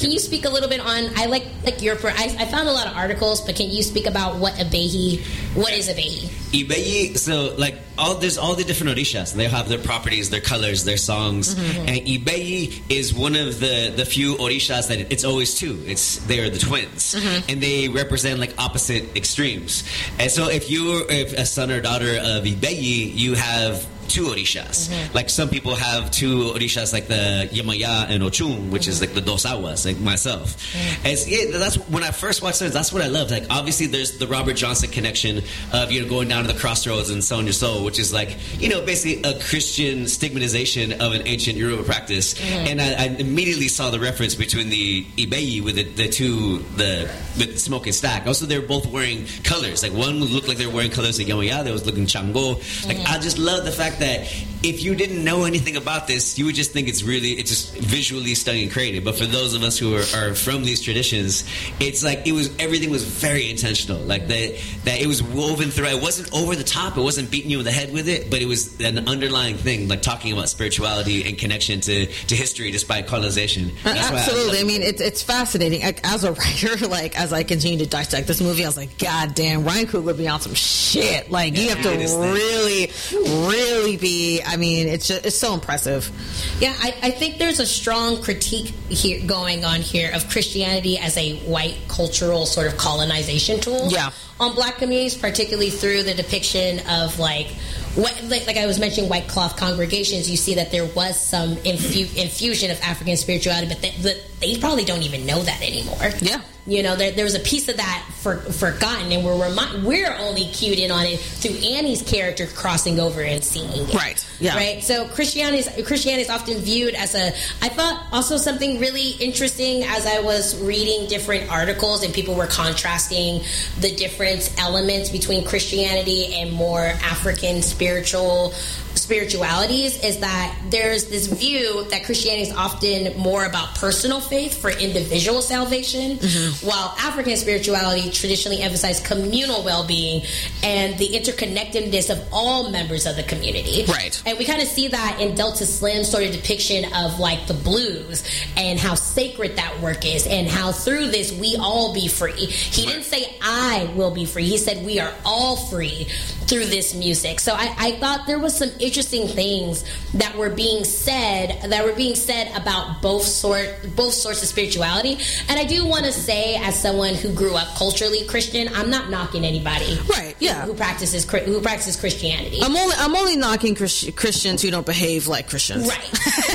can you speak a little bit on? I like your. I found a lot of articles, but can you speak about what is Ibeyi? Ibeyi, so like there's all the different orishas. They have their properties, their colors, their songs, and Ibeyi is one of the few orishas that it's always two. They're the twins, and they represent like opposite extremes. And so if you're a son or daughter of Ibeyi, you have two orishas. Like some people have two orishas, like the Yemaya and Ochun, which is like the Dos Aguas, like myself. And that's when I first watched this. That's what I loved. Like obviously, there's the Robert Johnson connection of going down to the crossroads and selling your soul, which is like basically a Christian stigmatization of an ancient Yoruba practice. And I immediately saw the reference between the Ibeyi with with Smoke and Stack. Also, they're both wearing colors. Like one looked like they were wearing colors of Yemaya, that was looking Chango. Like I just love the fact that if you didn't know anything about this, you would just think it's just visually stunning and creative. But for those of us who are from these traditions, it's like everything was very intentional. Like that it was woven through. It wasn't over the top. It wasn't beating you in the head with it, but it was an underlying thing, like talking about spirituality and connection to history despite colonization. Absolutely. I mean, it's fascinating. As a writer, like as I continue to dissect this movie, I was like, God damn, Ryan Coogler be on some shit. Like you have to really be. I mean, it's so impressive. Yeah, I think there's a strong critique here going on here of Christianity as a white cultural sort of colonization tool on black communities, particularly through the depiction of like I was mentioning white cloth congregations. You see that there was some infusion of African spirituality, but they probably don't even know that anymore. Yeah. There was a piece of that forgotten, and we're only cued in on it through Annie's character crossing over and seeing it. Right. Yeah. Right. So Christianity is often viewed as I thought also something really interesting as I was reading different articles and people were contrasting the different elements between Christianity and more African spiritualities, is that there's this view that Christianity is often more about personal faith for individual salvation, while African spirituality traditionally emphasized communal well-being and the interconnectedness of all members of the community. Right. And we kind of see that in Delta Slim's sort of depiction of like the blues and how sacred that work is and how through this we all be free. He didn't say I will be free. He said we are all free through this music. So I thought there was some interesting things that were being said about both sorts of spirituality. And I do want to say, as someone who grew up culturally Christian, I'm not knocking anybody, right? Yeah, who practices Christianity. I'm only knocking Christians who don't behave like Christians, right?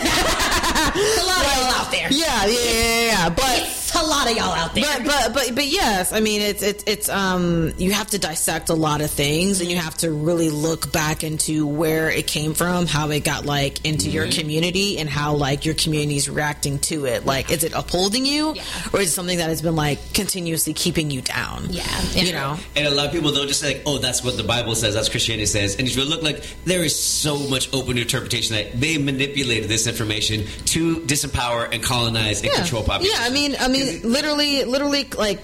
A lot of y'all out there. Yeah. But it's a lot of y'all out there. But yes, I mean it's you have to dissect a lot of things, and you have to really look back into where it came from, how it got like into your community, and how like your community is reacting to it. Like, is it upholding you, or is it something that has been like continuously keeping you down? And a lot of people, they'll just say, like, oh, that's what the Bible says, that's Christianity says, and if you look, like, there is so much open interpretation that they manipulated this information to disempower and colonize and control populations. Yeah, I mean, literally, like,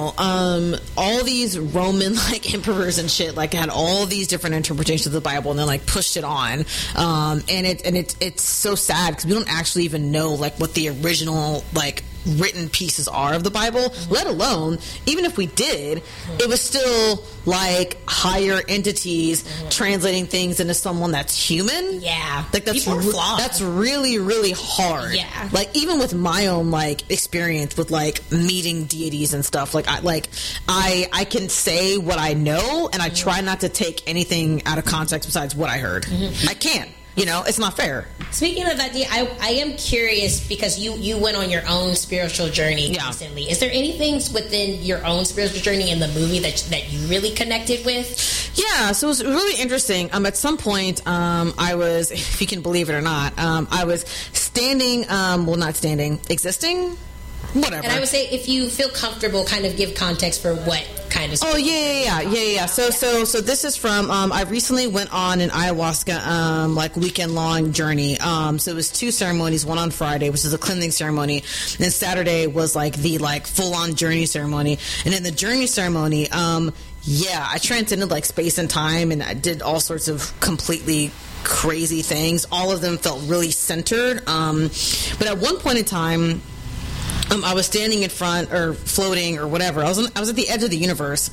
all these Roman like emperors and shit like had all these different interpretations of the Bible, and then like pushed it on, and it's so sad because we don't actually even know like what the original like written pieces are of the Bible, let alone even if we did, it was still like higher entities translating things into someone that's human. Like that's really, really hard. Like even with my own like experience with like meeting deities and stuff, like I can say what I know, and I try not to take anything out of context besides what I heard. I can't. It's not fair. Speaking of that, I am curious because you went on your own spiritual journey recently. Is there anything within your own spiritual journey in the movie that you really connected with? Yeah, so it was really interesting. At some point, I was, if you can believe it or not, I was existing. Whatever. And I would say, if you feel comfortable, kind of give context for what kind of. Oh yeah. So this is from. I recently went on an ayahuasca like weekend long journey. So it was 2 ceremonies. One on Friday, which is a cleansing ceremony, and then Saturday was like the like full on journey ceremony. And in the journey ceremony, I transcended like space and time, and I did all sorts of completely crazy things. All of them felt really centered. But at one point in time, I was standing in front or floating or whatever. I was at the edge of the universe,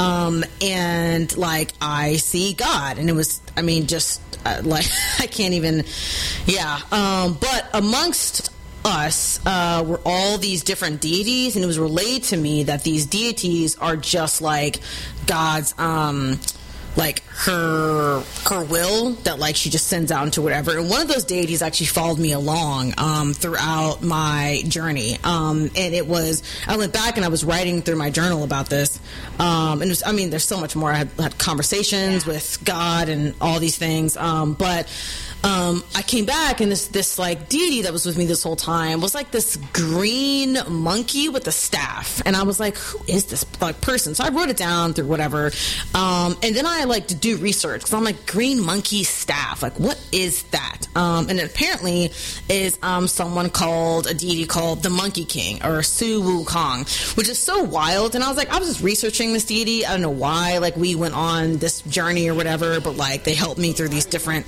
and like I see God, and it was, I mean, just like I can't even, yeah. But amongst us were all these different deities, and it was relayed to me that these deities are just like God's like her will that like she just sends out into whatever. And one of those deities actually followed me along throughout my journey. And it was, I went back and I was writing through my journal about this. And it was, I mean, there's so much more. I had conversations with God and all these things. But I came back, and this like deity that was with me this whole time was like this green monkey with a staff, and I was like, who is this like person? So I wrote it down through whatever, and then I like to do research because I'm like, green monkey staff, like what is that? And it apparently is someone called a deity called the Monkey King or Su Wu Kong, which is so wild. And I was just researching this deity. I don't know why, like we went on this journey or whatever, but like they helped me through these different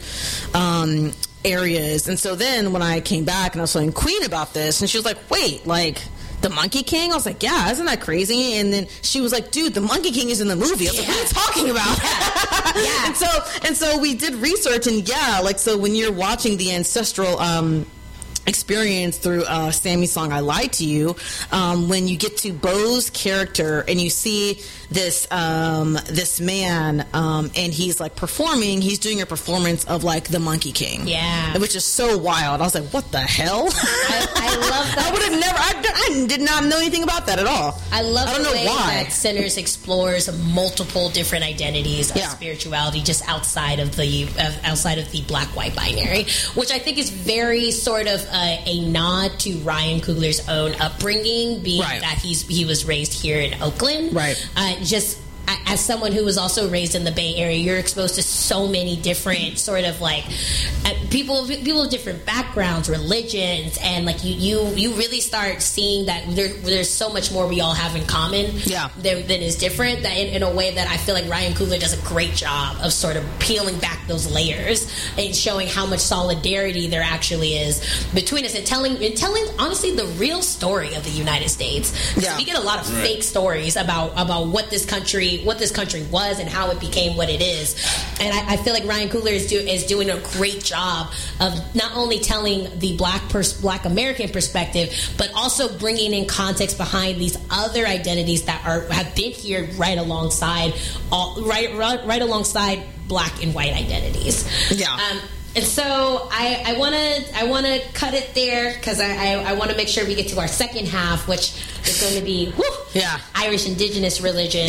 areas. And so then when I came back and I was telling Queen about this, and she was like, wait, like the Monkey King? I was like, yeah, isn't that crazy? And then she was like, dude, the Monkey King is in the movie. I was like, what are you talking about? Yeah. And so we did research, and yeah, like, so when you're watching the ancestral experience through Sammy's song "I Lied to You," when you get to Bo's character and you see this this man, and he's like performing, he's doing a performance of like the Monkey King, which is so wild. I was like, what the hell? I love that. I would have never, I did not know anything about that at all. I love the way that Sinners explores multiple different identities of spirituality just outside of the black-white binary, which I think is very sort of a nod to Ryan Coogler's own upbringing, being that he was raised here in Oakland. Just as someone who was also raised in the Bay Area, you're exposed to so many different sort of like people of different backgrounds, religions, and like you really start seeing that there's so much more we all have in common than is different, that in a way that I feel like Ryan Coogler does a great job of sort of peeling back those layers and showing how much solidarity there actually is between us, and telling honestly the real story of the United States. We get a lot of fake stories about what this country was and how it became what it is, and I feel like Ryan Coogler is doing a great job of not only telling the Black American perspective, but also bringing in context behind these other identities that have been here right alongside Black and white identities. And so I want to cut it there because I want to make sure we get to our second half, which is going to be Irish Indigenous religion.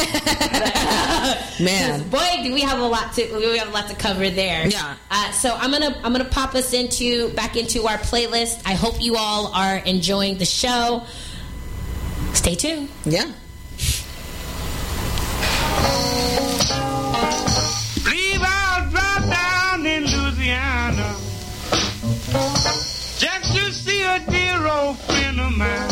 Man, boy, do we have a lot to cover there. So I'm gonna pop us back into our playlist. I hope you all are enjoying the show. Stay tuned. In Louisiana, just to see a dear old friend of mine.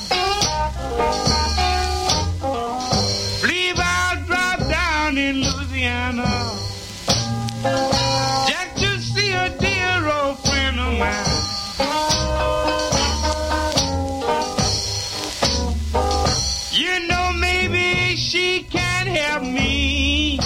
Believe I'll drop down in Louisiana, just to see a dear old friend of mine. You know, maybe she can help me.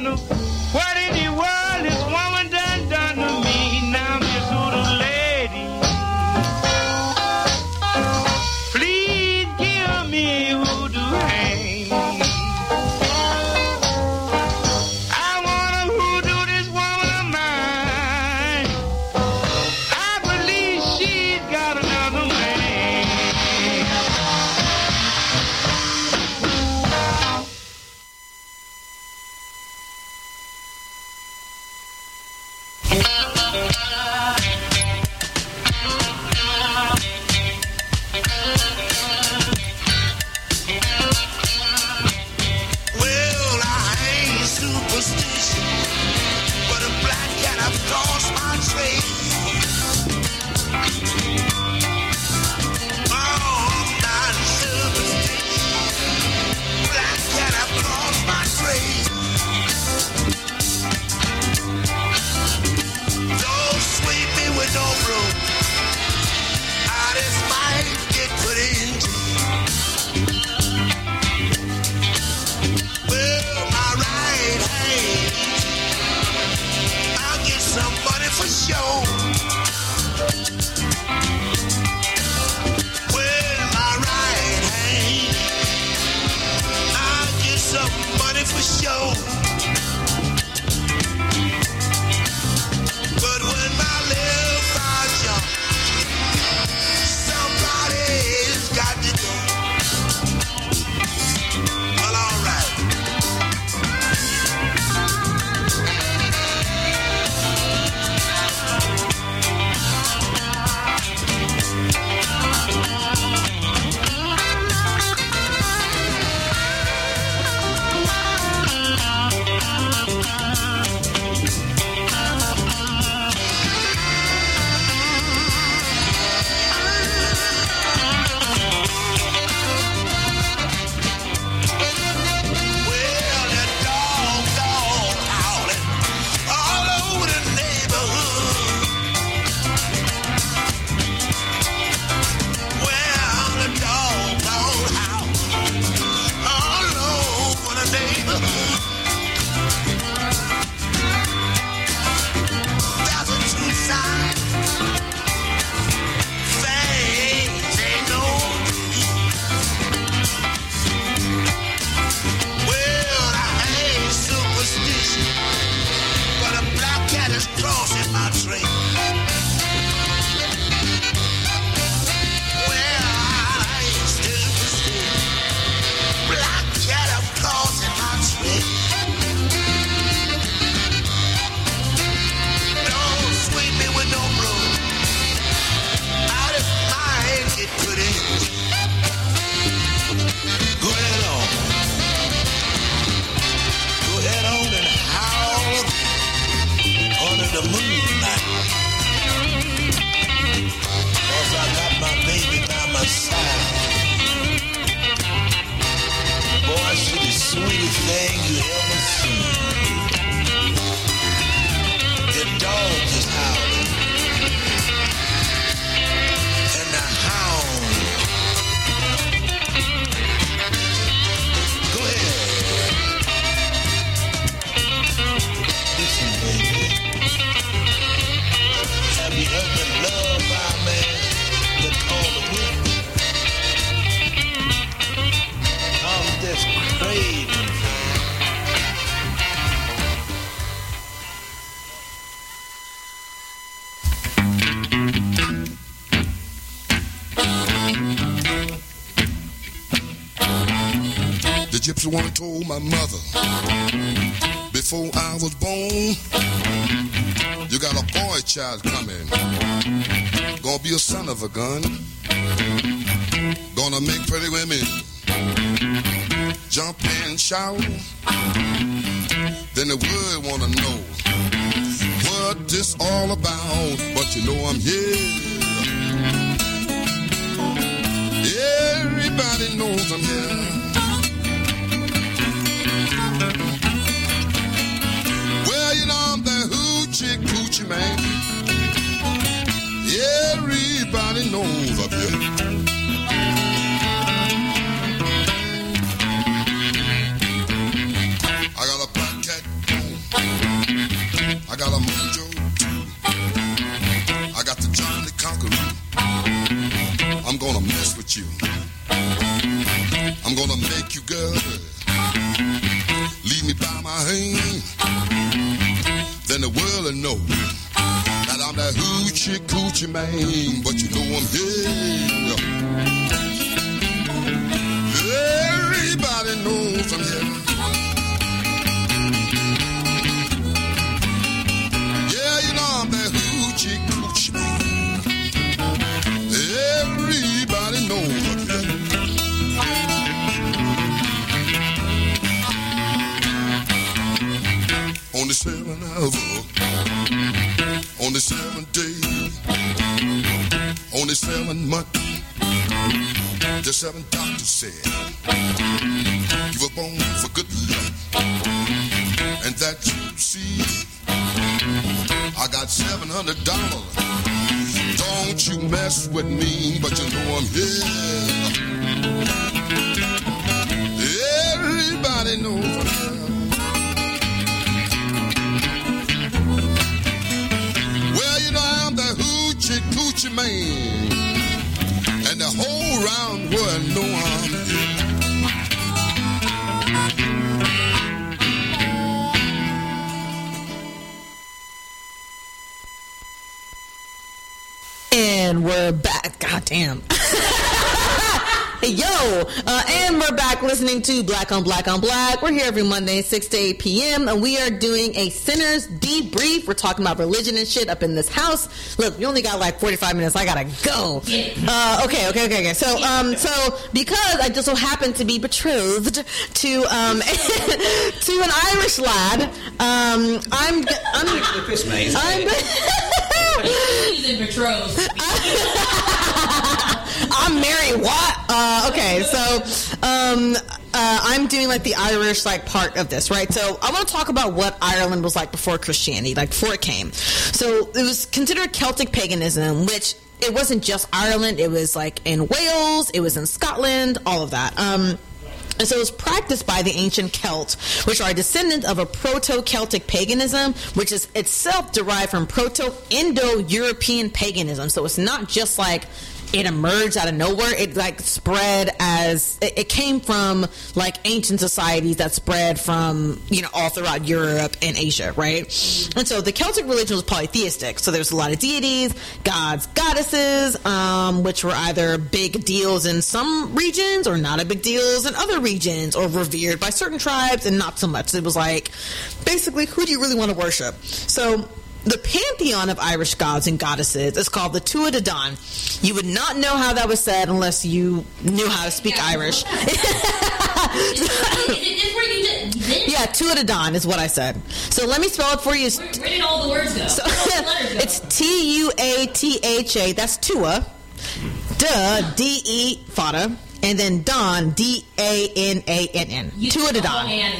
wonder what in the world this woman done to me. Now, Miss Voodoo Lady, please give me a voodoo hand. I wanna voodoo this woman of mine. I believe she's got another man. Well, I ain't superstitious, but a black cat I've crossed my trail. Oh, I'm not superstitious. Black cat I've crossed my trail. Don't sweep me with no broom. I just might get put in jail. Well, my right hand, I'll get some money for sure. Well, my right hand, I'll get some money for sure. But when my left eye jump, somebody's got to go. Well, all right. Well, that dog howling all over the neighborhood. Well, the dog howling all over the neighborhood. That's a true sign. Things ain't no Well, I ain't superstitious, but a black cat is crossing my trail. Well, I ain't superstitious, black cat is crossing my trail. Don't sweep me with no broom. Out of my head get put in. Go ahead on. Go ahead on and howl under the moonlight. 'Cause I got my baby by my side. Boy, she's the sweetest thing you ever seen. The dog is howling. And the hound. Go ahead. Listen, baby. Have you ever been loved by a man that called a woman? I'm just craving for you. The gypsy woman told my mother before I was born, you got a boy child coming, gonna be a son of a gun, gonna make pretty women jump and shout. Then the world wanna know what this all about, but you know I'm here. Everybody knows I'm here. Well, you know I'm the hoochie coochie man. Everybody knows I'm here. I got a black cat man, then the world will know that I'm that hoochie coochie man. But you know I'm here. Everybody knows I'm here. Yeah, you know I'm that hoochie coochie man. Everybody knows I'm here. On the 7th hour, on the 7th day, on the 7th month, the 7th doctor said, you were born for good luck, and that you see, I got $700. Don't you mess with me, but you know I'm here. Everybody knows I'm here. Coochie man, and the whole round world know I'm here. And we're back. Goddamn. Yo, and we're back listening to Black on Black on Black. We're here every Monday, 6 to 8 p.m., and we are doing a Sinner's Debrief. We're talking about religion and shit up in this house. Look, we only got like 45 minutes. I gotta go. Okay. So because I just so happened to be betrothed to an Irish lad, I'm betrothed. I'm married. What? Okay, so I'm doing like the Irish like part of this, right? So I want to talk about what Ireland was like before Christianity, like before it came. So it was considered Celtic paganism, which it wasn't just Ireland. It was like in Wales, it was in Scotland, all of that. And so it was practiced by the ancient Celts, which are a descendant of a Proto-Celtic paganism, which is itself derived from Proto-Indo-European paganism. So it's not just like it emerged out of nowhere. It like spread as it came from like ancient societies that spread from, you know, all throughout Europe and Asia, right? And so the Celtic religion was polytheistic. So there's a lot of deities, gods, goddesses, which were either big deals in some regions or not a big deals in other regions, or revered by certain tribes and not so much. It was like basically, who do you really want to worship? So the pantheon of Irish gods and goddesses is called the Tuatha De Danann. You would not know how that was said unless you knew how to speak Irish. Yeah, Tuatha De Danann is what I said. So let me spell it for you. Where did all the words go? So, it's Tuatha. That's Tua. D-E, Fada. And then Don, D-A-N-A-N-N. Tuatha De Danann.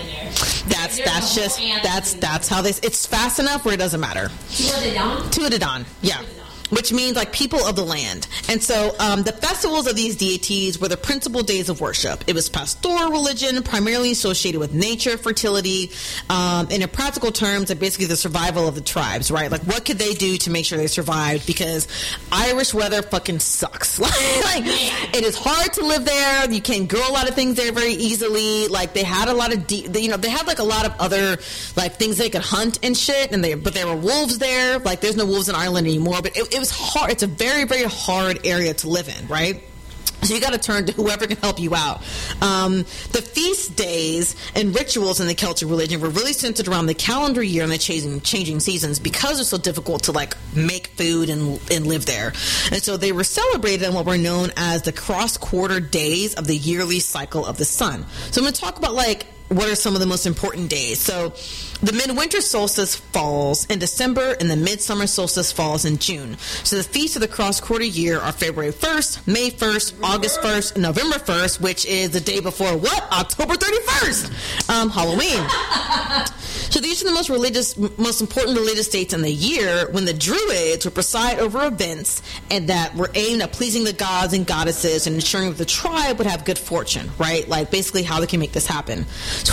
That's how this. It's fast enough where it doesn't matter. Tuatha De Danann, yeah. Which means like people of the land. And so the festivals of these deities were the principal days of worship. It was pastoral religion, primarily associated with nature, fertility, and in practical terms, like basically the survival of the tribes, right? Like what could they do to make sure they survived? Because Irish weather fucking sucks. Like it is hard to live there. You can't grow a lot of things there very easily. Like they had a lot of, they had like a lot of other like things they could hunt and shit. But there were wolves there. Like there's no wolves in Ireland anymore. But it was hard. It's a very, very hard area to live in, right? So you got to turn to whoever can help you out. The feast days and rituals in the Celtic religion were really centered around the calendar year and the changing seasons, because it's so difficult to like make food and live there. And so they were celebrated in what were known as the cross-quarter days of the yearly cycle of the sun. So I'm going to talk about like what are some of the most important days. So the midwinter solstice falls in December and the midsummer solstice falls in June. So the feasts of the cross-quarter year are February 1st, May 1st, August 1st, and November 1st, which is the day before what? October 31st, Halloween. So these are the most important religious dates in the year when the Druids would preside over events and that were aimed at pleasing the gods and goddesses and ensuring that the tribe would have good fortune, right? Like basically how they can make this happen. So who the fuck were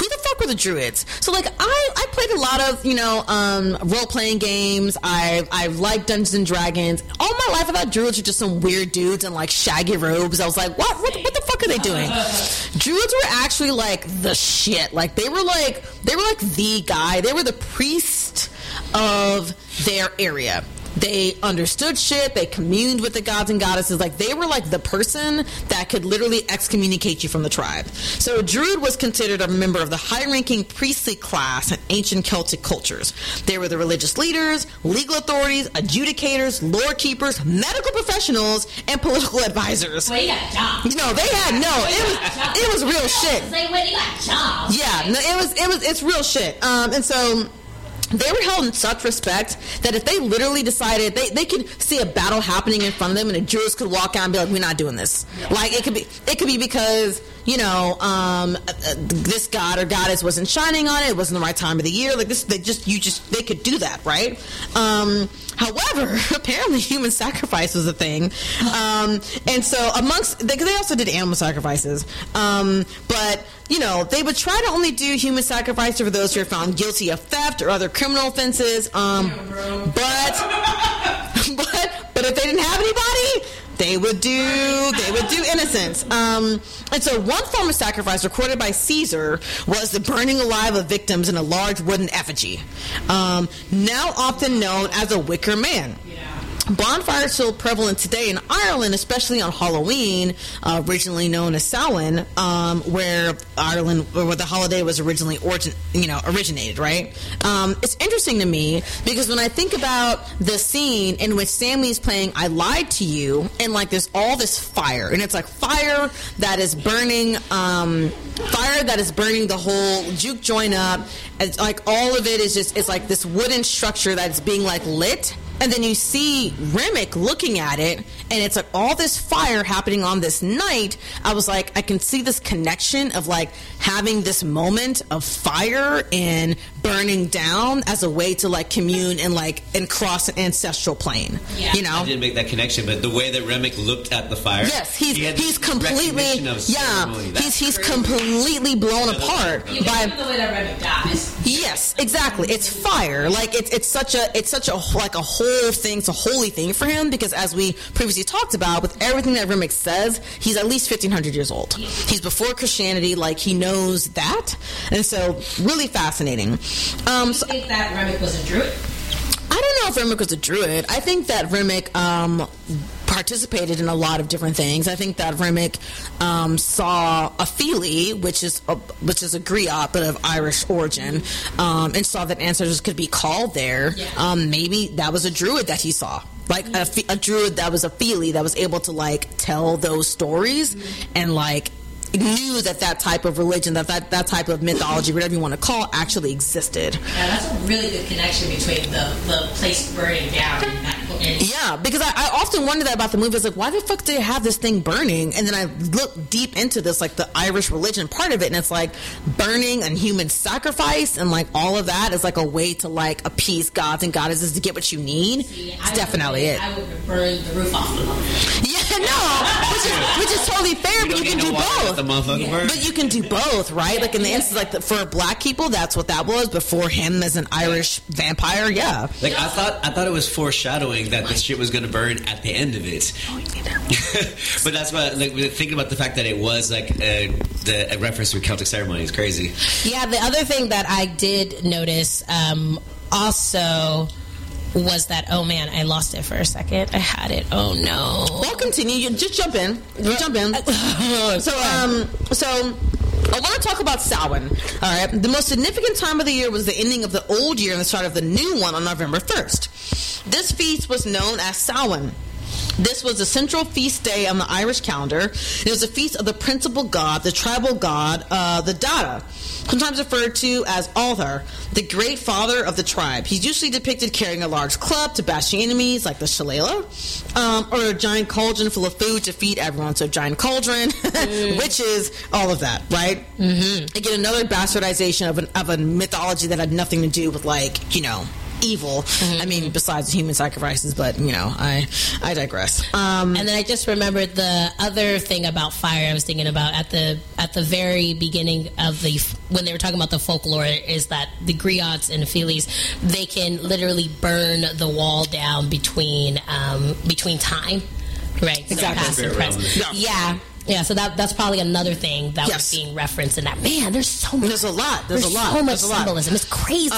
the Druids. So like I played a lot of role playing games. I've liked Dungeons and Dragons. All my life I thought Druids were just some weird dudes in like shaggy robes. I was like, what the fuck are they doing? Druids were actually like the shit. Like they were like the guy. They were the priest of their area. They understood shit. They communed with the gods and goddesses. Like, they were like the person that could literally excommunicate you from the tribe. So a druid was considered a member of the high-ranking priestly class in ancient Celtic cultures. They were the religious leaders, legal authorities, adjudicators, lore keepers, medical professionals, and political advisors. Well, you got jobs. It was real shit. Say, wait, you got jobs. Yeah, no, it's real shit. And so they were held in such respect that if they literally decided they could see a battle happening in front of them and the Druids could walk out and be like, we're not doing this. Yeah. Like it could be because this god or goddess wasn't shining on it. It wasn't the right time of the year. Like this, they could do that, right? However, apparently human sacrifice was a thing. And so they also did animal sacrifices. But, they would try to only do human sacrifice for those who are found guilty of theft or other criminal offenses. But if they didn't have anybody, they would do innocents. And so one form of sacrifice recorded by Caesar was the burning alive of victims in a large wooden effigy, now often known as a wicker man. Bonfires are still prevalent today in Ireland, especially on Halloween, originally known as Samhain, where the holiday was originally originated, right? It's interesting to me because when I think about the scene in which Sammy's playing "I Lied to You," and like there's all this fire, and it's like fire that is burning the whole juke joint up. It's like all of it is it's like this wooden structure that's being like lit. And then you see Remick looking at it, and it's like all this fire happening on this night. I was like, I can see this connection of like having this moment of fire and burning down as a way to like commune and cross an ancestral plane. Yeah. I didn't make that connection, but the way that Remick looked at the fire, yes, he's completely he's completely blown apart by the way that Remick dies. Yes, exactly. It's fire. Like it's such a like a whole thing. It's a holy thing for him because, as we previously talked about, with everything that Remick says, he's at least 1,500 years old. He's before Christianity. Like he knows that, and so really fascinating. Do you think that Remick was a druid? I don't know if Remick was a druid. I think that Remick participated in a lot of different things. I think that Remick saw a Fili, which is a griot but of Irish origin, and saw that ancestors could be called there. Yeah. Maybe that was a druid that he saw. Like a druid that was a Fili that was able to like tell those stories and like knew that type of religion, that type of mythology, whatever you want to call it, actually existed. Yeah, that's a really good connection between the place burning down and that. Yeah, because I often wonder that about the movie. It's like, why the fuck do they have this thing burning? And then I look deep into this, like the Irish religion part of it, and it's like burning and human sacrifice and like all of that is like a way to like appease gods and goddesses to get what you need. It's definitely it. I would burn the roof off the motherfucker. Yeah, no, which is totally fair, but you can do both. But you can do both, right? Like in the instance, like for black people, that's what that was. But for him as an Irish vampire, yeah. Like I thought it was foreshadowing that this shit was going to burn at the end of it. But that's why, like, thinking about the fact that it was like a reference to Celtic ceremony is crazy. Yeah, the other thing that I did notice also was that, oh man, I lost it for a second. I had it. Oh no. Well, continue. Just jump in. So I want to talk about Samhain. All right. The most significant time of the year was the ending of the old year and the start of the new one on November 1st. This feast was known as Samhain. This was a central feast day on the Irish calendar. It was a feast of the principal god, the tribal god, the Dada, sometimes referred to as Althar, the great father of the tribe. He's usually depicted carrying a large club to bash the enemies, like the shillelagh, or a giant cauldron full of food to feed everyone. So giant cauldron, witches, all of that, right? Mm-hmm. Again, another bastardization of a mythology that had nothing to do with, like, evil. I mean, besides human sacrifices, but I digress. And then I just remembered the other thing about fire I was thinking about at the very beginning of when they were talking about the folklore, is that the griots and the Feelies, they can literally burn the wall down between time, right? So Exactly. past and present. Yeah, so that's probably another thing that was being referenced in that. Man, there's so much. There's a lot. There's so much symbolism. It's crazy.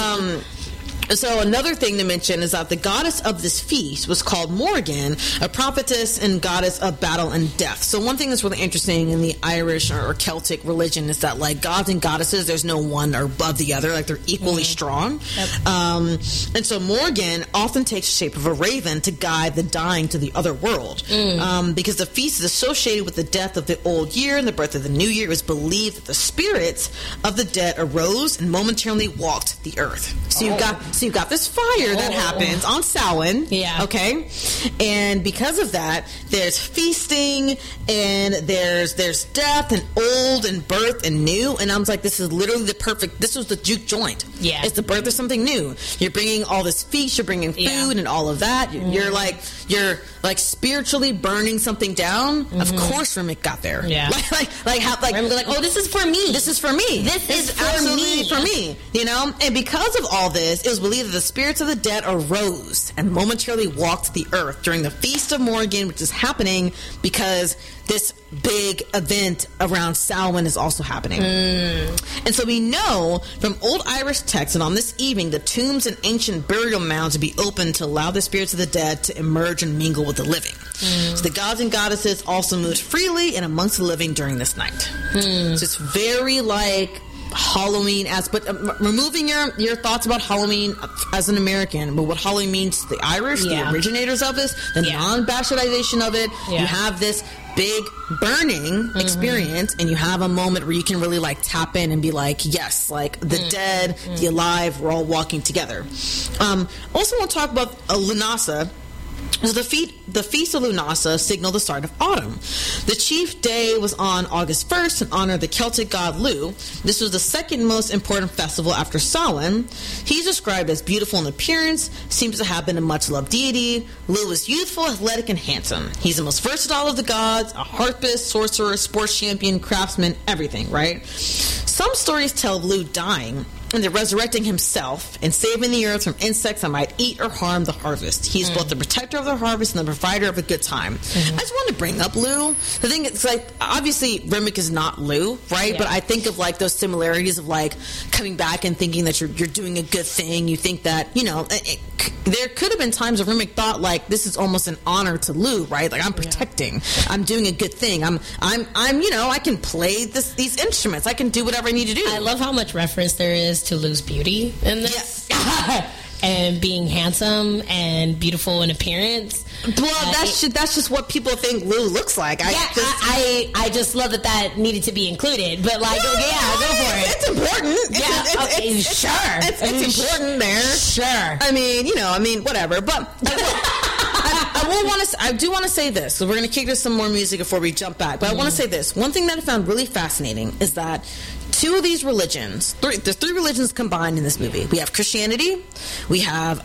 So another thing to mention is that the goddess of this feast was called Morgan, a prophetess and goddess of battle and death. So one thing that's really interesting in the Irish or Celtic religion is that, like, gods and goddesses, there's no one or above the other. Like, they're equally strong. Yep. And so Morgan often takes the shape of a raven to guide the dying to the other world. Because the feast is associated with the death of the old year and the birth of the new year. It was believed that the spirits of the dead arose and momentarily walked the earth. So you've got this fire that happens on Samhain. Yeah. Okay. And because of that, there's feasting and there's death and old and birth and new. And I was like, this is literally this was the juke joint. Yeah. It's the birth of something new. You're bringing all this feast, you're bringing food and all of that. You're like spiritually burning something down. Of course Remick got there. Yeah. Like, oh, this is for me. This is for me. This is absolutely for me. And because of all this, it was believed that the spirits of the dead arose and momentarily walked the earth during the Feast of Morgan, which is happening because this big event around Samhain is also happening. And so we know from old Irish texts that on this evening, the tombs and ancient burial mounds would be opened to allow the spirits of the dead to emerge and mingle with the living. So the gods and goddesses also moved freely and amongst the living during this night. So it's very like Halloween but removing your thoughts about Halloween as an American, but what Halloween means to the Irish, the originators of this, the non-bastardization of it, you have this big burning experience, and you have a moment where you can really like tap in and be like, yes, like the dead, the alive, we're all walking together. Also want to talk about Lunasa. So the Feast of Lunasa signaled the start of autumn. The chief day was on August 1st in honor of the Celtic god Lu. This was the second most important festival after Samhain. He's described as beautiful in appearance, seems to have been a much-loved deity. Lu was youthful, athletic, and handsome. He's the most versatile of the gods, a harpist, sorcerer, sports champion, craftsman, everything, right? Some stories tell of Lu dying and then resurrecting himself and saving the earth from insects that might eat or harm the harvest. He's both the protector of the harvest and the provider of a good time. I just wanted to bring up Lu. The thing is, like, obviously Remick is not Lu, right? But I think of like those similarities of like coming back and thinking that you're doing a good thing. You think that, there could have been times where Remick thought like this is almost an honor to Lu, right? Like, I'm protecting, I'm doing a good thing. I'm I can play these instruments. I can do whatever I need to do. I love how much reference there is to Lu's beauty in this. And being handsome and beautiful in appearance. Well, that's just what people think Lu looks like. I just love that needed to be included. But like, go for it. It's important. It's important there. Sure. I mean, whatever. But I do want to say this. So we're going to kick to some more music before we jump back. But I want to say this. One thing that I found really fascinating is that two of these religions, there's three religions combined in this movie. We have Christianity, we have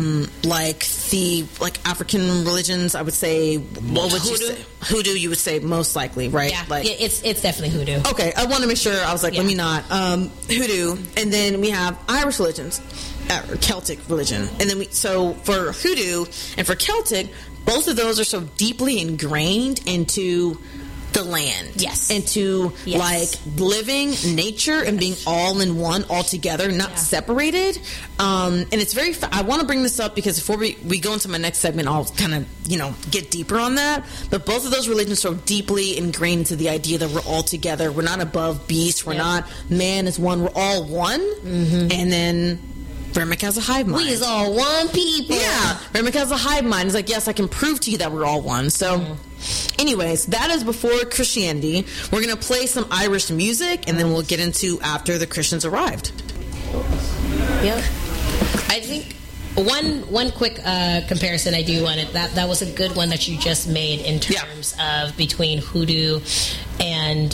African religions. I would say, what would you say? Hoodoo, you would say most likely, right? Yeah, it's definitely hoodoo. Okay, I want to make sure. I was like, let me not hoodoo, and then we have Irish religions, Celtic religion, and then so for hoodoo and for Celtic, both of those are so deeply ingrained into the land, into like living nature and being all in one, all together, not separated. And it's very I want to bring this up because before we go into my next segment, I'll kind of get deeper on that. But both of those religions are so deeply ingrained into the idea that we're all together, we're not above beast, we're not man is one, we're all one. And then Remick has a hive mind. We is all one people. Yeah, Remick has a hive mind. It's like, yes, I can prove to you that we're all one. So anyways, that is before Christianity. We're going to play some Irish music, and then we'll get into after the Christians arrived. Yep. I think one quick comparison I do want that was a good one that you just made in terms of between hoodoo and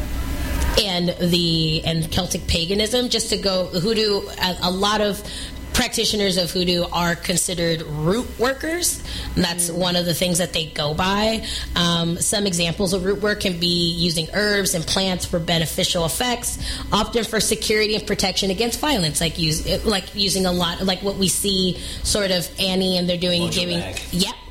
Celtic paganism. Just to go hoodoo, a lot of practitioners of hoodoo are considered root workers. And that's one of the things that they go by. Some examples of root work can be using herbs and plants for beneficial effects, often for security and protection against violence, like using a lot, like what we see sort of Annie and they're doing, Mojo giving, bag.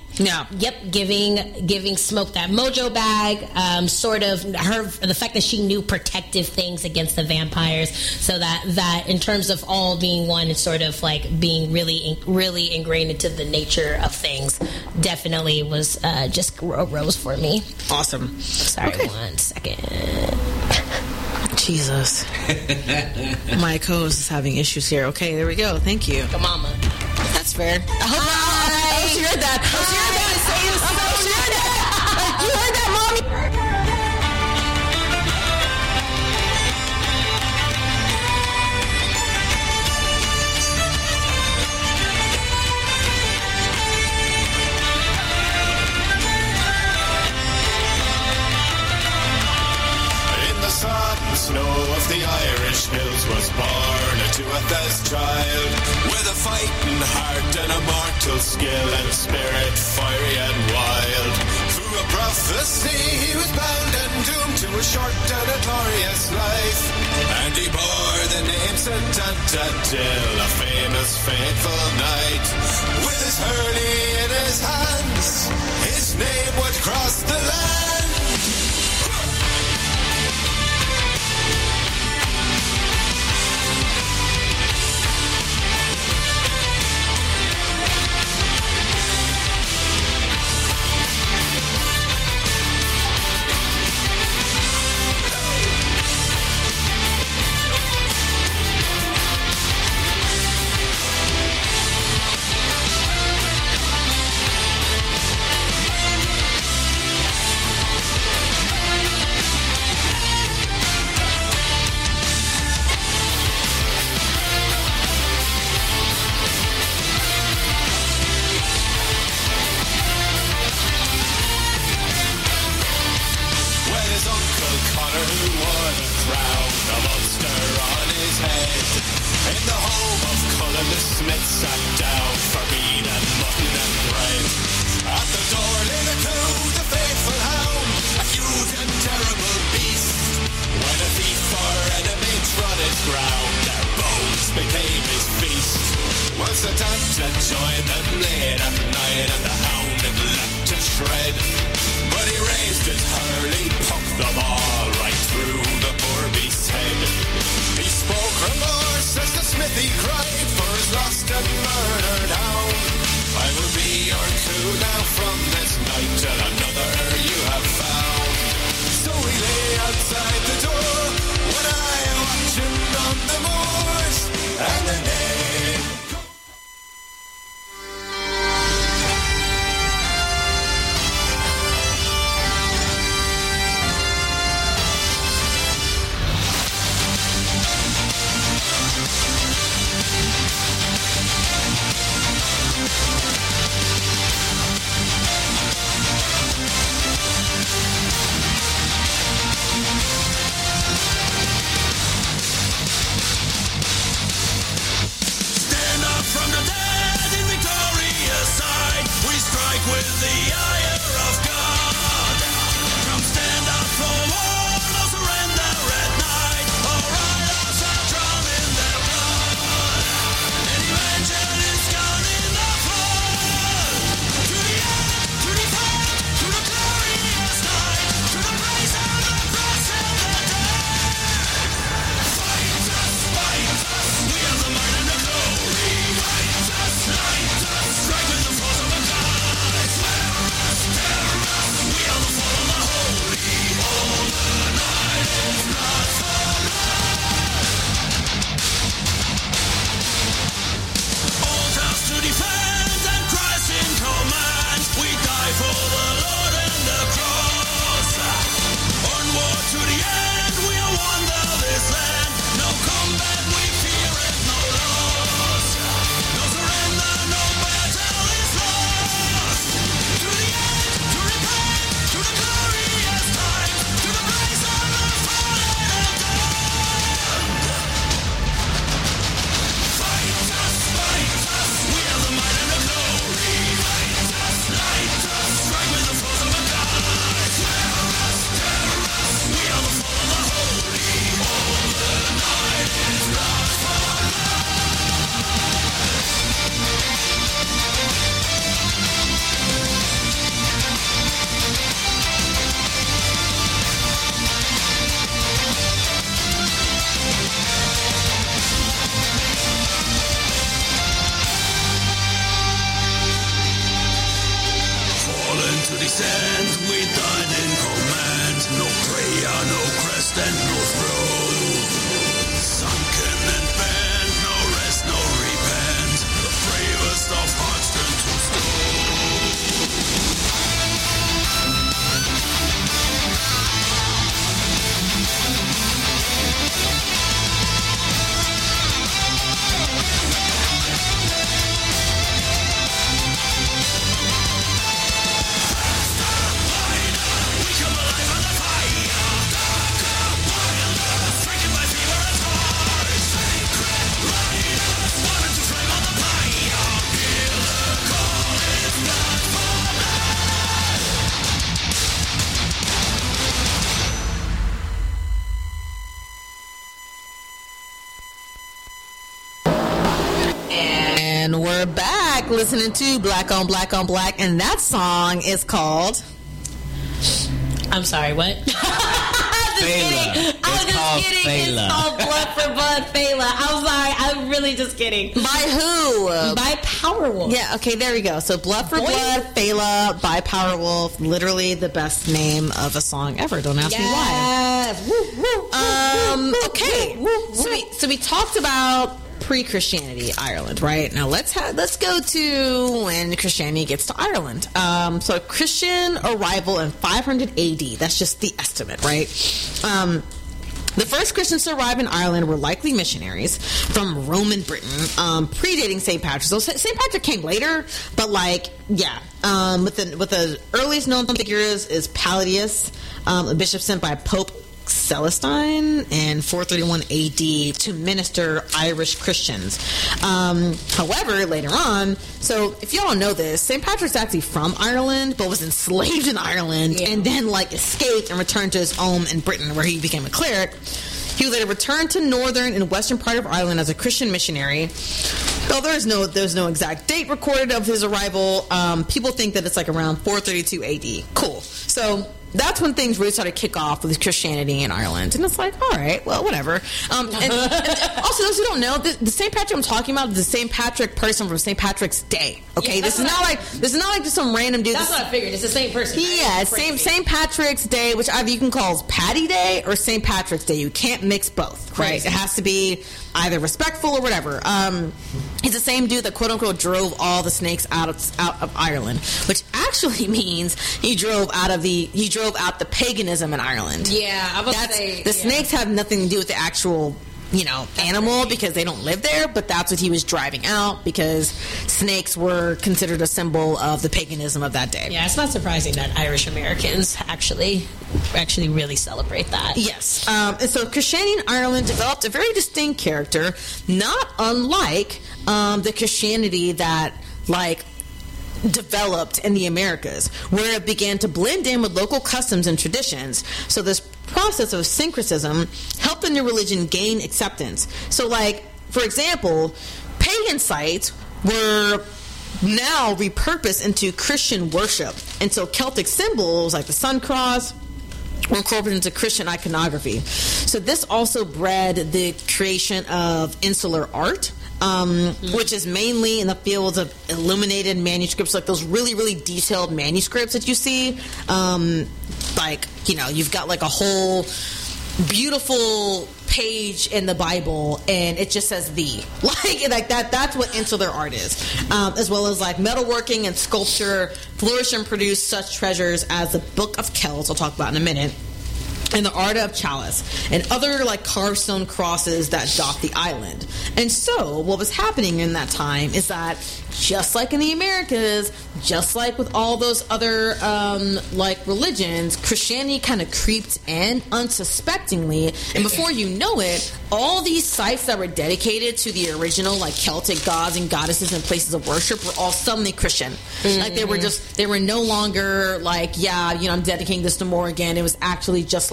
giving Smoke that mojo bag, sort of the fact that she knew protective things against the vampires, so that in terms of all being one, it's sort of like being really ingrained into the nature of things. Definitely was just a rose for me. Awesome. Sorry, Okay. 1 second. Jesus. My co-host is having issues here. Okay, there we go. Thank you. Come on, mama. That's fair. I hope you heard that. I hope you heard that. You heard that, mommy? In the sodden snow of the Irish hills was born a Tuatha's child, with a fighting heart and a mortal skill and spirit fiery and wild. Through a prophecy he was bound and doomed to a short and a glorious life, and he bore the name St. Antadil, a famous faithful knight. With his hurley in his hands, his name would cross the land. When his uncle Connor, who wore the crown, a monster on his head, in the home of Cullen the smith sat down for meat and mutton and bread. At the door lay the Coo, the faithful hound, a huge and terrible beast. When a thief or enemy trod his ground, their bones became his feast. Was the time to join them late at night, and the hound had leapt to shred. But he raised his hurley, poked them all right through the poor beast's head. He spoke remorse as the smithy cried for his lost and murdered hound. I will be your Coo now from this night till another you have found. So he lay outside the door when I watched him on the moors, and the name stand, no throw. Sunken and bent, no rest, no repent. The bravest of hearts turn to stone. And we're back listening to Black on Black on Black, and that song is called... I'm sorry, what? Fela. I was called just kidding. Fela. It's called Blood for Blood, Fela. I'm sorry. I'm really just kidding. By who? By Powerwolf. Yeah, okay, there we go. So Blood for Boy. Blood, Fela by Powerwolf. Literally the best name of a song ever. Don't ask me why. Okay. So we talked about pre-Christianity Ireland, right? Now let's go to when Christianity gets to Ireland. So Christian arrival in 500 AD. That's just the estimate, right? The first Christians to arrive in Ireland were likely missionaries from Roman Britain, predating St. Patrick. So St. Patrick came later, but with the earliest known figures is Palladius, a bishop sent by Pope Celestine in 431 AD to minister Irish Christians. However, later on, so if y'all don't know this, St. Patrick's actually from Ireland, but was enslaved in Ireland and then escaped and returned to his home in Britain where he became a cleric. He was later returned to northern and western part of Ireland as a Christian missionary. Though there's no exact date recorded of his arrival, people think that it's around 432 AD. Cool. So that's when things really started to kick off with Christianity in Ireland. And it's all right, well, whatever. And also, those who don't know, the St. Patrick I'm talking about is the St. Patrick person from St. Patrick's Day. Okay, Yeah, this is not like just some random dude. That's what I figured. It's the same person. Right? Yeah, Crazy. St. Patrick's Day, which either you can call Patty Day or St. Patrick's Day. You can't mix both, right? Crazy. It has to be either respectful or whatever. He's the same dude that quote unquote drove all the snakes out of Ireland, which actually means he drove out the paganism in Ireland. Yeah, I was say the snakes have nothing to do with the actual animal because they don't live there, but that's what he was driving out because snakes were considered a symbol of the paganism of that day. Yeah, it's not surprising that Irish Americans actually really celebrate that. Yes. And so Christianity in Ireland developed a very distinct character, not unlike the Christianity that developed in the Americas, where it began to blend in with local customs and traditions. So this process of syncretism helped the new religion gain acceptance. So for example, pagan sites were now repurposed into Christian worship. And so Celtic symbols like the sun cross were incorporated into Christian iconography. So this also bred the creation of insular art, which is mainly in the fields of illuminated manuscripts, like those really, really detailed manuscripts that you see. You've got a whole beautiful page in the Bible, and it just says "the" that. That's what insular art is, as well as metalworking and sculpture flourish and produce such treasures as the Book of Kells, I'll talk about in a minute, and the art of chalice, and other carved stone crosses that dot the island. And so what was happening in that time is that just like in the Americas, just like with all those other religions, Christianity kind of creeped in unsuspectingly, and before you know it, all these sites that were dedicated to the original Celtic gods and goddesses and places of worship were all suddenly Christian. They were no longer I'm dedicating this to Morrigan. It was actually just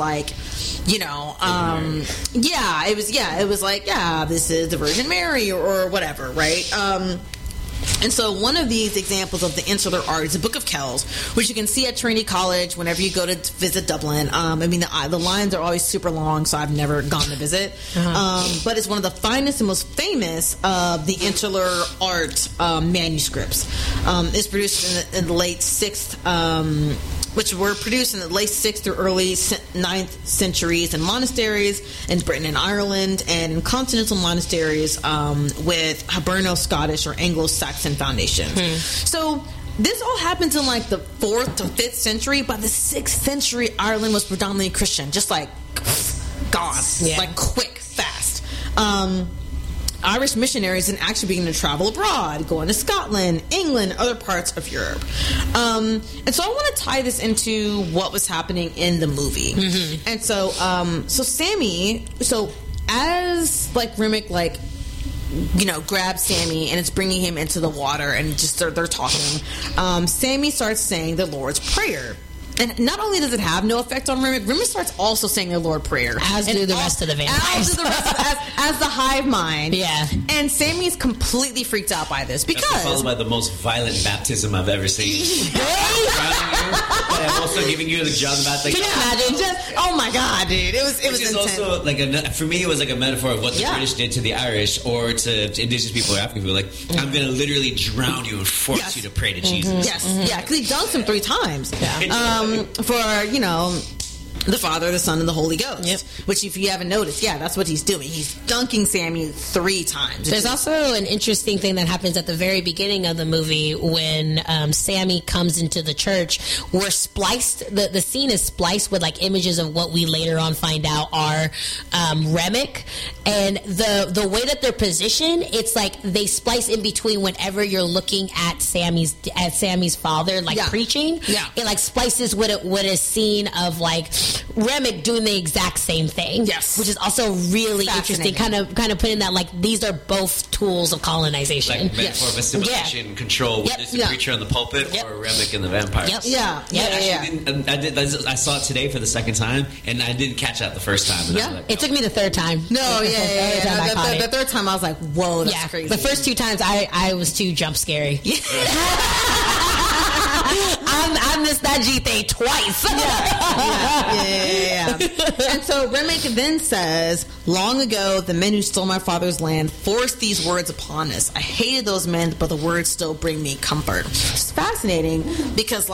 this is the Virgin Mary or whatever, right? And so one of these examples of the insular art is the Book of Kells, which you can see at Trinity College whenever you go to visit Dublin. The lines are always super long, so I've never gone to visit. But it's one of the finest and most famous of the insular art manuscripts. It's produced in the late 6th which were produced in the late 6th through early 9th centuries in monasteries in Britain and Ireland, and in continental monasteries with Hiberno Scottish or Anglo-Saxon foundation. So this all happens in like the 4th to 5th century. By the 6th century, Ireland was predominantly Christian, just like gone, like quick, fast. Irish missionaries and actually began to travel abroad, going to Scotland, England, other parts of Europe. And so I want to tie this into what was happening in the movie. And so, Sammy, as like Remick, like, you know, grabs Sammy and it's bringing him into the water and just they're talking. Sammy starts saying the Lord's Prayer. And not only does it have no effect on Remick, Remick starts also saying the Lord Prayer. As do the rest of the vampires. As the hive mind. Yeah. And Sammy's completely freaked out by this because... That's followed by the most violent baptism I've ever seen. I'm also giving you the John the Baptist. Can you imagine? Oh my God, dude. It was intense. Also like for me, it was like a metaphor of what the British did to the Irish or to indigenous people or African people. Like, I'm going to literally drown you and force you to pray to Jesus. Yes. Yeah, because he dunked him 3 times. Yeah. For, you know, the Father, the Son, and the Holy Ghost. Which, if you haven't noticed, that's what he's doing. He's dunking Sammy 3 times. There's also an interesting thing that happens at the very beginning of the movie when Sammy comes into the church. We're spliced, the scene is spliced with like images of what we later on find out are Remick. And the way that they're positioned, it's like they splice in between whenever you're looking at Sammy's father, like preaching. Yeah. It like splices with a scene of like Remick doing the exact same thing. Yes. Which is also really interesting. Kind of putting that like these are both tools of colonization. Like metaphor of assimilation, control, whether it's the preacher on the pulpit or Remick and the vampires. I saw it today for the second time, and I didn't catch that the first time. And I was like, it took me the third time. The third time I was like, whoa, that's crazy. The first 2 times I was too jump scary. I missed that G-thing twice. And so Remick then says, long ago, the men who stole my father's land forced these words upon us. I hated those men, but the words still bring me comfort. It's fascinating because,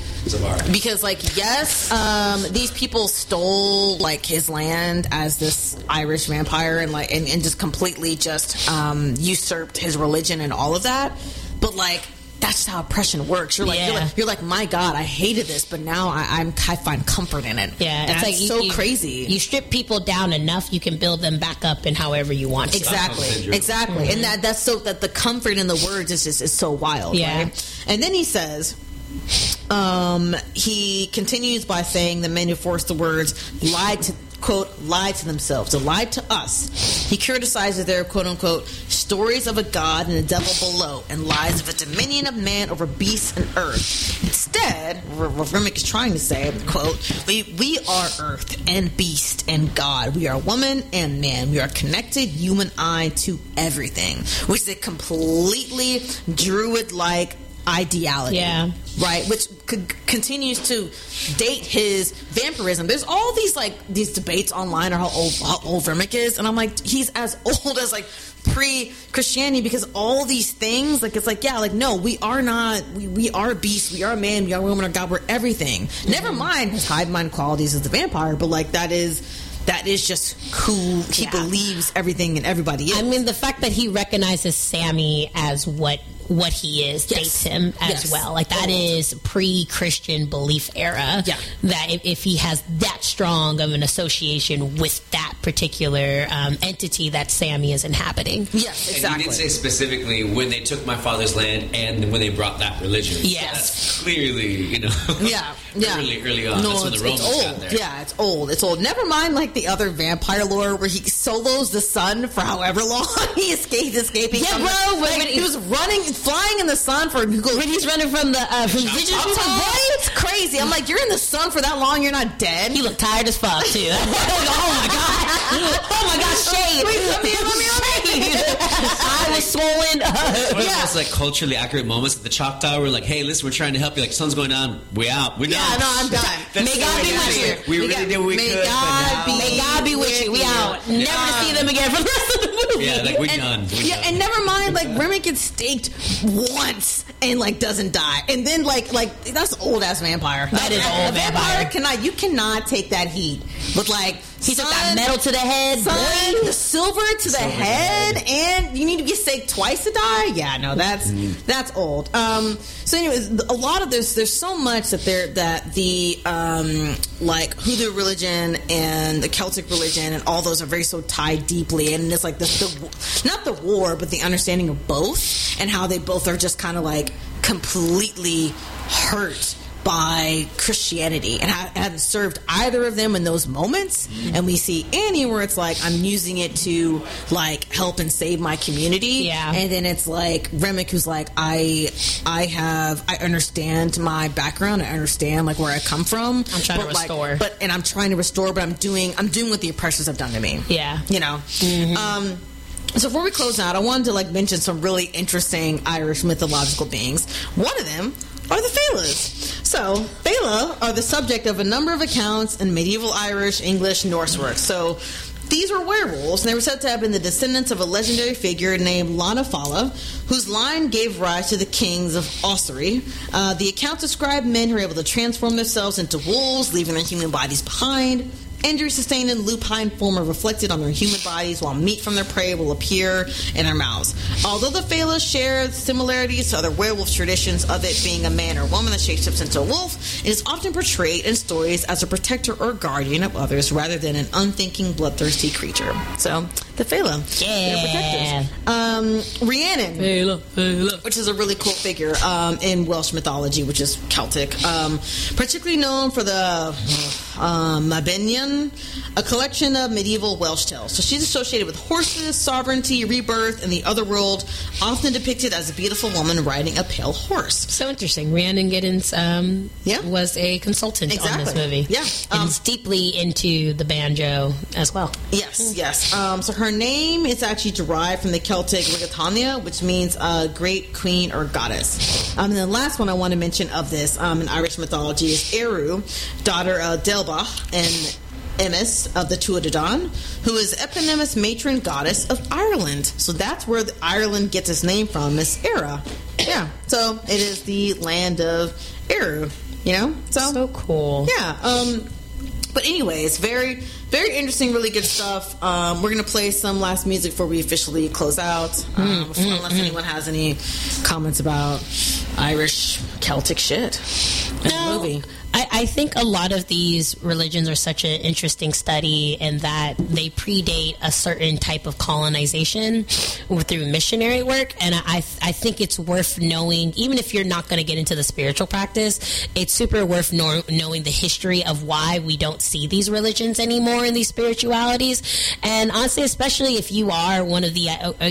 these people stole like his land as this Irish vampire and just completely just usurped his religion and all of that. But like, that's how oppression works. You're like, my God, I hated this, but now I find comfort in it. Yeah, and it's like crazy. You strip people down enough, you can build them back up in however you want to. Exactly. And that's so that the comfort in the words is so wild. Yeah. Right? And then he says, he continues by saying the men who forced the words lied to themselves, they lied to us. He criticizes their quote-unquote stories of a god and a devil below and lies of a dominion of man over beasts and earth. Instead, what Remick is trying to say, quote, we are earth and beast and God. We are woman and man. We are connected, you and I, to everything, which is a completely druid-like ideality. Yeah. Right, which continues to date his vampirism. There's all these debates online on how old Remick is, and I'm like, he's as old as like pre-Christianity, because all these things, like, it's like, no, we are not, we are beasts, we are man, we are woman, or God, we're everything. Never mind his hive mind qualities as the vampire, but like that is just who he believes everything and everybody is. I mean, the fact that he recognizes Sammy as what he is dates him as well. Like, that is pre-Christian belief era. Yeah. That if he has that strong of an association with that particular entity that Sammy is inhabiting. Yes, exactly. And he did say specifically when they took my father's land and when they brought that religion. Yes. So that's clearly, early on. No, that's when the Romans got there. Yeah, it's old. It's old. Never mind like the other vampire lore where he solos the sun for however long he escaping. Yeah, bro. He was flying in the sun when he's running from the indigenous people. Boy, it's crazy. I'm like, you're in the sun for that long, you're not dead. He looked tired as fuck too. Oh my god, shade. Wait, let me I was swollen. One of the most like culturally accurate moments at the Choctaw. We're like, hey, listen, we're trying to help you. Like, sun's going down. We out. We're done. Yeah, no, I'm done. May God be with you. We really did what we could. May God be with you. We out. Never to see them again for the rest of the movie. movie. Yeah, like we're done. And never mind, like Remy gets staked once and like doesn't die, and then like that's old ass vampire. That is old vampire. You cannot take that heat with like he took that metal to the head, the silver to the head, and you need to get staked twice to die. Yeah, no, that's old. So anyways, a lot of this, there's so much that the like Hoodoo religion and the Celtic religion and all those are very so tied deeply, and it's like the not the war, but the understanding of both and how they both are just kind of like completely hurt by Christianity and haven't served either of them in those moments. And we see Annie where it's like I'm using it to like help and save my community, and then it's like Remick who's like I understand my background, I understand like where I come from, I'm trying to restore, and I'm trying to restore, but I'm doing what the oppressors have done to me. You know. So before we close out, I wanted to like mention some really interesting Irish mythological beings. One of them are the Feylas. So, Feyla are the subject of a number of accounts in medieval Irish, English, Norse works. So, these were werewolves, and they were said to have been the descendants of a legendary figure named Lana Fala, whose line gave rise to the kings of Ossory. The accounts describe men who were able to transform themselves into wolves, leaving their human bodies behind. Injuries sustained in lupine form are reflected on their human bodies, while meat from their prey will appear in their mouths. Although the Feylas share similarities to other werewolf traditions of it being a man or woman that shapeshifts into a wolf, it is often portrayed in stories as a protector or guardian of others rather than an unthinking, bloodthirsty creature. So, the Feyla, they're protectors. Rhiannon, Feyla, which is a really cool figure in Welsh mythology, which is Celtic, particularly known for the Mabinion, a collection of medieval Welsh tales. So she's associated with horses, sovereignty, rebirth, and the other world, often depicted as a beautiful woman riding a pale horse. So interesting. Rhiannon Giddens was a consultant on this movie. Yeah. And is deeply into the banjo as well. Yes. So her name is actually derived from the Celtic Rigatania, which means great queen or goddess. And the last one I want to mention of this in Irish mythology is Eru, daughter of Delbach and Emis of the Tuatha, who is eponymous matron goddess of Ireland. So that's where Ireland gets its name from, is Era. Yeah. So it is the land of Eru, you know? So cool. Yeah. But anyways, very, very interesting, really good stuff. We're going to play some last music before we officially close out. Unless anyone has any comments about Irish Celtic shit in the movie. I think a lot of these religions are such an interesting study in that they predate a certain type of colonization through missionary work, and I think it's worth knowing, even if you're not going to get into the spiritual practice, it's super worth knowing the history of why we don't see these religions anymore in these spiritualities. And honestly, especially if you are one of the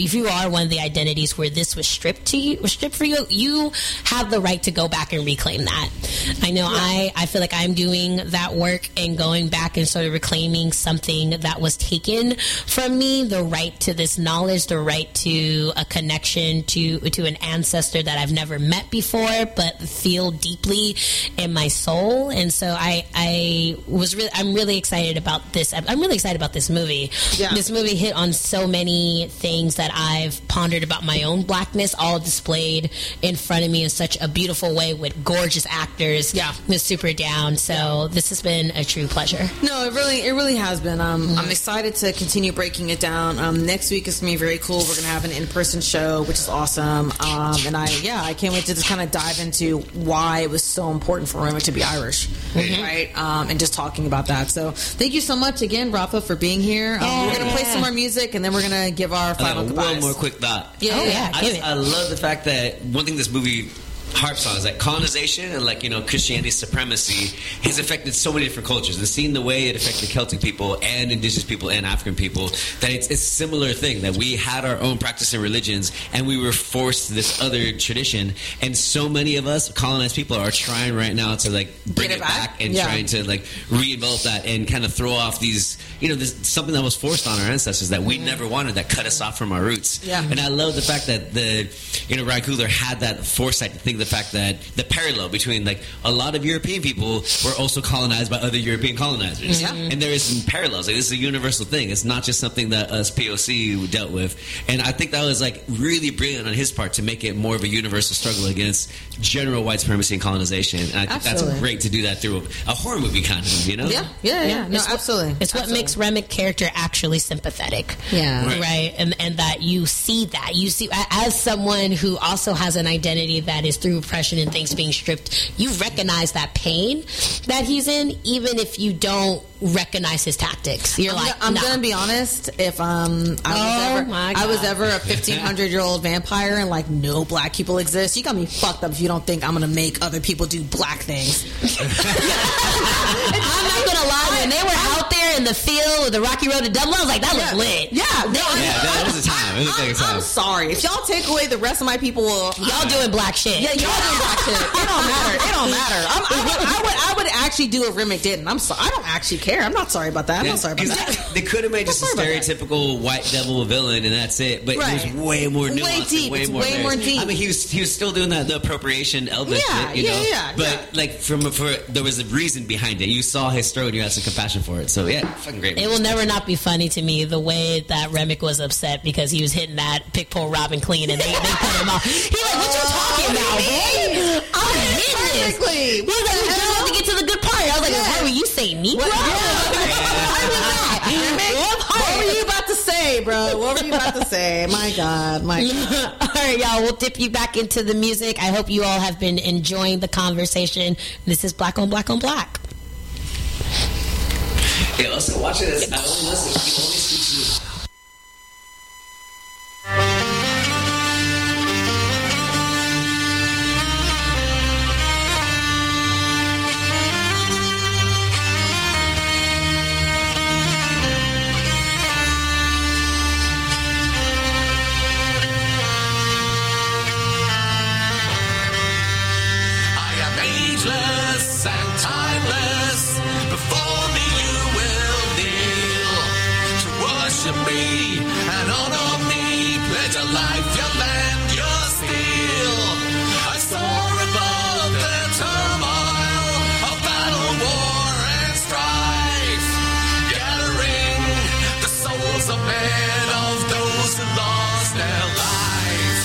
identities where this was stripped for you, you have the right to go back and reclaim that. I know I feel like I'm doing that work and going back and sort of reclaiming something that was taken from me, the right to this knowledge, the right to a connection to an ancestor that I've never met before, but feel deeply in my soul. And so I'm really excited about this. I'm really excited about this movie. Yeah. This movie hit on so many things that I've pondered about my own blackness, all displayed in front of me in such a beautiful way with gorgeous actors. Yeah. Was super down. So this has been a true pleasure. No, it really has been. I'm excited to continue breaking it down. Next week is going to be very cool. We're going to have an in-person show, which is awesome. And I can't wait to just kind of dive into why it was so important for Roma to be Irish, right? And just talking about that. So thank you so much again, Rafa, for being here. We're going to play some more music, and then we're going to give our final goodbyes. One more quick thought. Yeah. I love the fact that one thing this movie harps on is that colonization and Christianity's supremacy has affected so many different cultures, and seeing the way it affected Celtic people and indigenous people and African people, that it's a similar thing, that we had our own practice and religions and we were forced to this other tradition, and so many of us colonized people are trying right now to bring it back and trying to re-envelop that and kind of throw off these, this something that was forced on our ancestors that we never wanted, that cut us off from our roots. And I love the fact that Ryan Coogler had that foresight to think the fact that the parallel between like a lot of European people were also colonized by other European colonizers, and there is some parallels. Like, this is a universal thing. It's not just something that us POC dealt with, and I think that was like really brilliant on his part to make it more of a universal struggle against general white supremacy and colonization. And I think Absolutely. that's great to do that through a horror movie kind of, you know? Yeah. No, absolutely. It's what makes Remick character actually sympathetic. Yeah. Right. And that you see that. You see, as someone who also has an identity that is through oppression and things being stripped, you recognize that pain that he's in, even if you don't recognize his tactics. You're I'm nah. gonna be honest. If I was ever a 1,500-year-old vampire and like no black people exist, you got me fucked up if you don't think I'm gonna make other people do black things. I'm not gonna lie, when they were out there in the field with the Rocky Road to Dublin, I was like, that was lit. That was a time. It was a big time. I'm sorry. If y'all take away the rest of my people, Y'all doing black shit. yeah, y'all doing black shit. It don't matter. It don't matter. I would actually do what Remick did, and I'm sorry. I don't actually care. I'm not sorry about that. I'm not sorry about that. They could have made just a stereotypical white devil villain, and that's it. But Right. it was way more nuanced. Way deep. And way It's more way more layers. deep. I mean, he was still doing the appropriation Elvis Yeah, shit, you know. yeah. But like there was a reason behind it. You saw his story, and you had some compassion for it. So yeah, fucking great. It will never not be funny to me the way that Remick was upset because he was hitting that pick, pull, Robin clean, and they put him off. He like, what you talking about, boy? I'm hitting this. He was like, we just have to get to the good part. I was like, what were you saying, Negro? What were you about to say, bro? What were you about to say? My God. All right, y'all, we'll dip you back into the music. I hope you all have been enjoying the conversation. This is Black on Black on Black. Yeah, also watch it. I only listen. You only speak to me. I am ageless and timeless. Before me you will kneel to worship me and honor me. Pledge a life, your land, your steel. I soar above the turmoil of battle, war, and strife, gathering the souls of men, of those who lost their lives.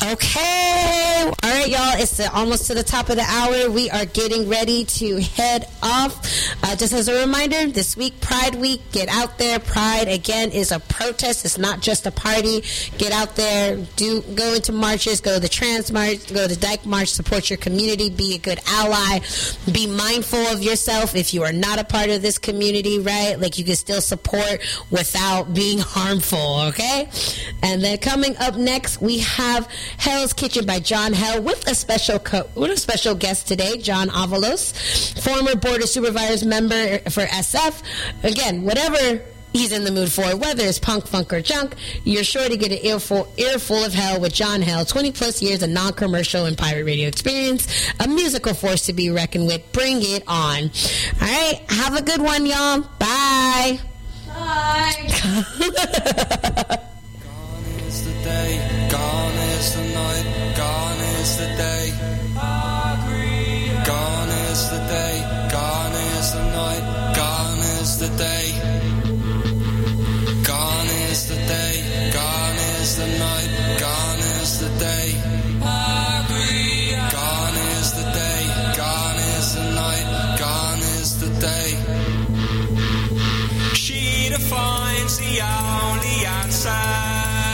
Okay. All right, y'all. It's almost to the top of the hour. We are getting ready to head off. Just as a reminder, this week, Pride Week. Get out there. Pride, again, is a protest. It's not just a party. Get out there. Go into marches. Go to the Trans March. Go to the Dyke March. Support your community. Be a good ally. Be mindful of yourself if you are not a part of this community, right? Like, you can still support without being harmful, okay? And then coming up next, we have Hell's Kitchen by John Hell with a special guest today, John Avalos, former Board of Supervisors member for SF. Again, whatever he's in the mood for, whether it's punk, funk, or junk, you're sure to get an earful of hell with John Hell. 20 plus years of non-commercial and pirate radio experience, a musical force to be reckoned with. Bring it on. All right, have a good one, y'all. Bye. Bye. Gone is the day, gone is the night, gone is the day. Gone is the day, gone is the night, gone is the day. Gone is the day, gone is the night, gone is the day. Gone is the day, gone is the night, gone is the day. She defines the hour.